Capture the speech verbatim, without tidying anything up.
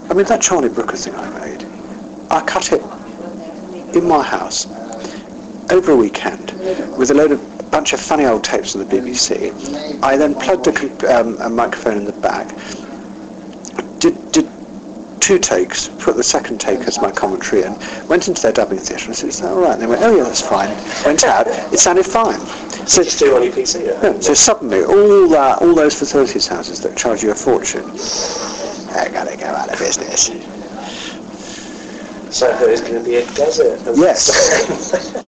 I mean, that Charlie Brooker thing I made, I cut it in my house over a weekend with a load of a bunch of funny old tapes from the B B C. I then plugged a, um, a microphone in the back, did, did two takes, put the second take as my commentary in, went into their dubbing theatre and said, is that all right? And they went, oh yeah, that's fine. Went out, it sounded fine. So just do it on your P C, yeah? Yeah, so suddenly, all that, all those facilities houses that charge you a fortune, they're going to go out of business. So it's going to be a desert. Yes.